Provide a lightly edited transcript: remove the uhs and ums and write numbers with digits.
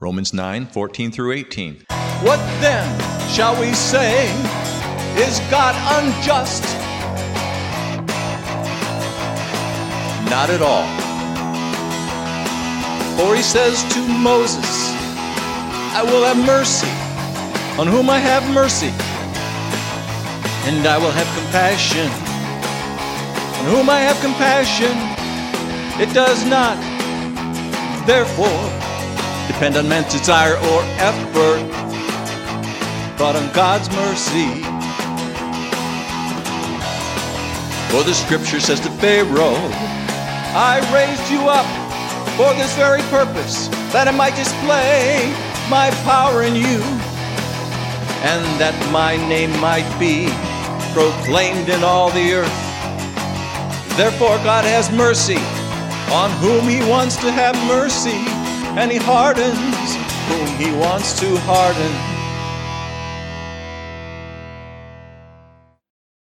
Romans 9:14 through 18. What then shall we say? Is God unjust? Not at all. For he says to Moses, I will have mercy on whom I have mercy, and I will have compassion on whom I have compassion. It does not, therefore, depend on man's desire or effort, but on God's mercy. For the scripture says to Pharaoh, I raised you up for this very purpose, that I might display my power in you, and that my name might be proclaimed in all the earth. Therefore God has mercy on whom he wants to have mercy, and he hardens whom he wants to harden.